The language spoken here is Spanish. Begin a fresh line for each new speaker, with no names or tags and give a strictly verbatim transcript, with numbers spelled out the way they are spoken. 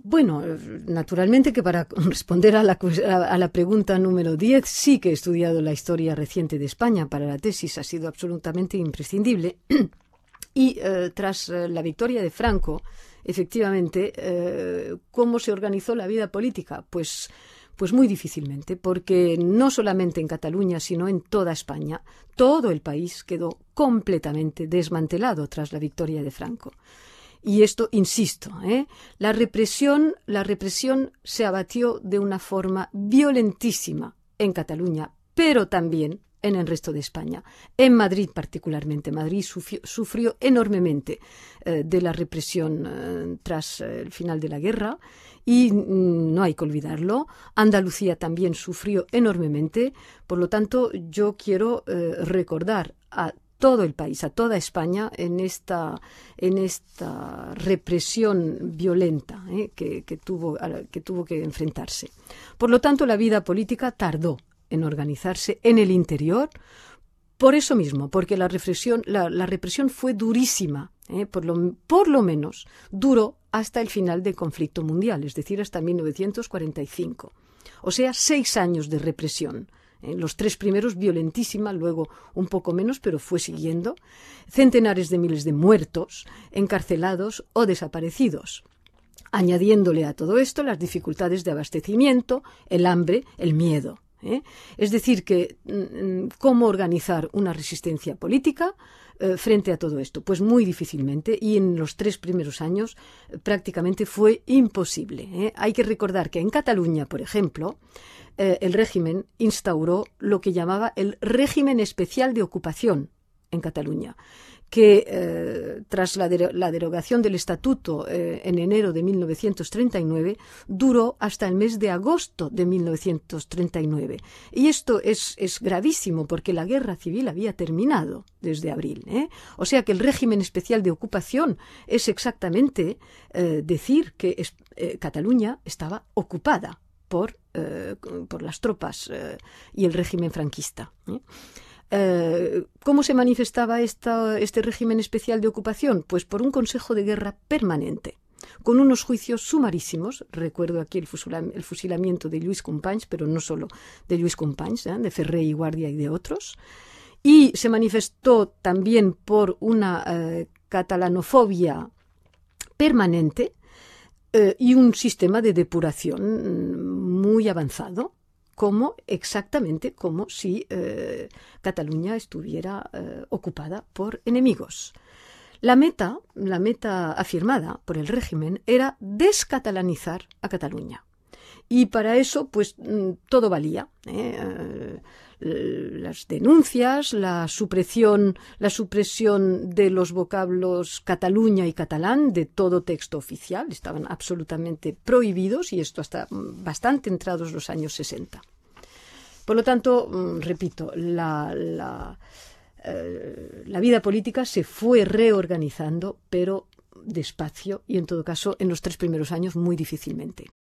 Bueno, naturalmente que para responder a la, a la pregunta número diez, sí que he estudiado la historia reciente de España para la tesis, ha sido absolutamente imprescindible. Y eh, tras eh, la victoria de Franco, efectivamente, eh, ¿cómo se organizó la vida política? Pues, pues muy difícilmente, porque no solamente en Cataluña, sino en toda España, todo el país quedó completamente desmantelado tras la victoria de Franco. Y esto, insisto, ¿eh? la represión, la represión se abatió de una forma violentísima en Cataluña, pero también en el resto de España. En Madrid particularmente. Madrid sufrió, sufrió enormemente eh, de la represión eh, tras eh, el final de la guerra y mm, no hay que olvidarlo. Andalucía también sufrió enormemente. Por lo tanto, yo quiero eh, recordar a todo el país, a toda España, en esta, en esta represión violenta ¿eh? que, que, tuvo, que tuvo que enfrentarse. Por lo tanto, la vida política tardó en organizarse en el interior, por eso mismo, porque la represión, la, la represión fue durísima, ¿eh? por, lo, por lo menos duró hasta el final del conflicto mundial, es decir, hasta mil novecientos cuarenta y cinco. O sea, seis años de represión. En los tres primeros violentísima, luego un poco menos, pero fue siguiendo. Centenares de miles de muertos, encarcelados o desaparecidos. Añadiéndole a todo esto las dificultades de abastecimiento, el hambre, el miedo. ¿eh? Es decir, que ¿cómo organizar una resistencia política eh, frente a todo esto? Pues muy difícilmente, y en los tres primeros años eh, prácticamente fue imposible. ¿eh? Hay que recordar que en Cataluña, por ejemplo, Eh, el régimen instauró lo que llamaba el régimen especial de ocupación en Cataluña, que eh, tras la, de la derogación del estatuto eh, en enero de mil novecientos treinta y nueve duró hasta el mes de agosto de mil novecientos treinta y nueve. Y esto es, es gravísimo porque la guerra civil había terminado desde abril. ¿eh? O sea que el régimen especial de ocupación es exactamente eh, decir que es, eh, Cataluña estaba ocupada por, eh, por las tropas eh, y el régimen franquista. ¿eh? Eh, ¿Cómo se manifestaba esta, este régimen especial de ocupación? Pues por un consejo de guerra permanente, con unos juicios sumarísimos. Recuerdo aquí el, fusila, el fusilamiento de Lluís Companys, pero no solo de Lluís Companys, ¿eh? de Ferrer y Guardia y de otros. Y se manifestó también por una eh, catalanofobia permanente, y un sistema de depuración muy avanzado, como exactamente como si eh, Cataluña estuviera eh, ocupada por enemigos. La meta, la meta afirmada por el régimen era descatalanizar a Cataluña. Y para eso, pues, todo valía. ¿eh? Las denuncias, la supresión, la supresión de los vocablos Cataluña y catalán de todo texto oficial, estaban absolutamente prohibidos, y esto hasta bastante entrados los años sesenta. Por lo tanto, repito, la, la, eh, la vida política se fue reorganizando, pero despacio y, en todo caso, en los tres primeros años muy difícilmente.